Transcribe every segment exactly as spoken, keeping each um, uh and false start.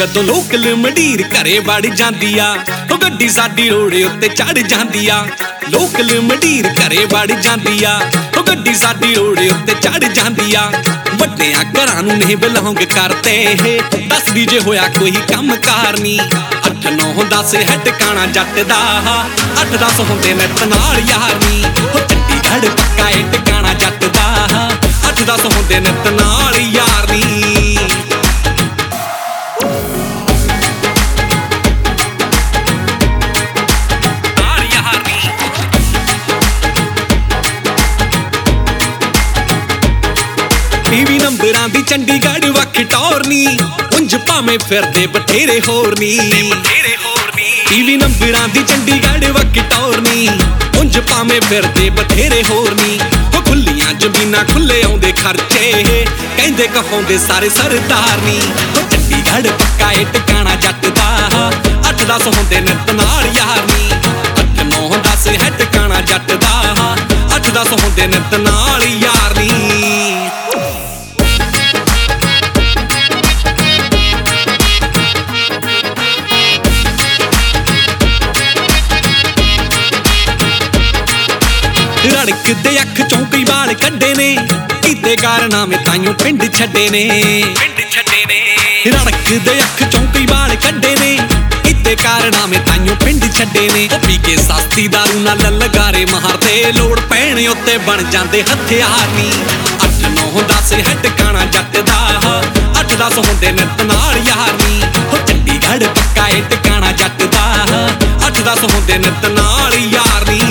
जदों लोकल मंडीर घरे वड़ जांदी आ ओ गड्डी साडी रोड़े उत्ते चढ़ जांदी आ लोकल मंडीर घरे वड़ जांदी आ ओ गड्डी साडी रोड़े उत्ते चढ़ जांदी आ वड्डियां घरां नूं नहीं बिलोंग करते दस दी जे होया कोई कम कार नी अठ नौ दस है टिकाणा जट दा अठ दस हुंदे नित नाल यार नी ओ चंडीगढ़ पक्का है टिकाणा जट दा अठ दस हुंदे नित नाल यार नी टीवी नंबरां दी चंडीगढ़ वख टोरनी उंज भावें फिरदे बथेरे होर नी टीवी नंबरां दी चंडीगढ़ वख टोरनी उंज भावें फिरदे बथेरे होर नी ओ खुल्लियां जमीनां खुले आउंदे खर्चे कहंदे कहाउंदे सारे सरदार नी ओ चंडीगढ़ पक्का ए टिकाणा जट दा अठ दस हुंदे नित नाल यार नी अठ नौ दस है टिकाणा जट दा अठ दस हुंदे नित नाल यार नी रड़कदे अख चों कई वाल कड्डे ने कीते कारनामे ताइयों पिंड छड्डे ने रड़कदे अख चों कई वाल कड्डे ने कीते कारनामे ताइयों पिंड छड्डे ने ओ पी के सस्ती दारू नाल ललगारे मारदे लोड़ पैणे उत्ते बन जांदे हथियार नी अठ नौ दस है टिकाणा जट दा अठ दस हुंदे नित नाल यार नी ओ चंडीगढ़ पक्का ए टिकाणा जट दा अठ दस हुंदे नित नाल यार नी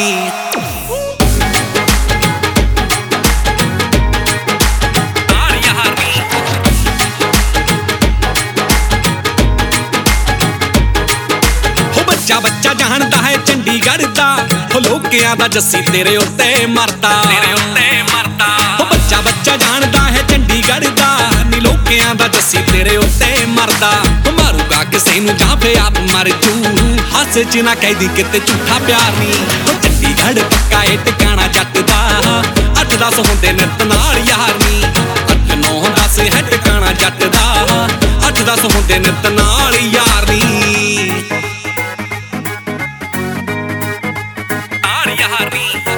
बच्चा बच्चा जानदा है चंडीगढ़ दा हो लोकियां दा जस्सी तेरे उत्ते मरदा तेरे उत्ते मरदा हो बच्चा बच्चा जानदा है चंडीगढ़ दा नी लोकियां दा जस्सी तेरे उत्ते मरदा हो मारूगा किसे नूं जां फे आप मर जू हासे च ना कहदी किते झूठा प्यार नी हो चंडीगढ़ पक्का ए टिकाणा जट दा अठ दस हुंदे नित नाल यार नी अठ नौ दस है टिकाणा जट दा अठ दस हुंदे नित नाल यार नी यार नी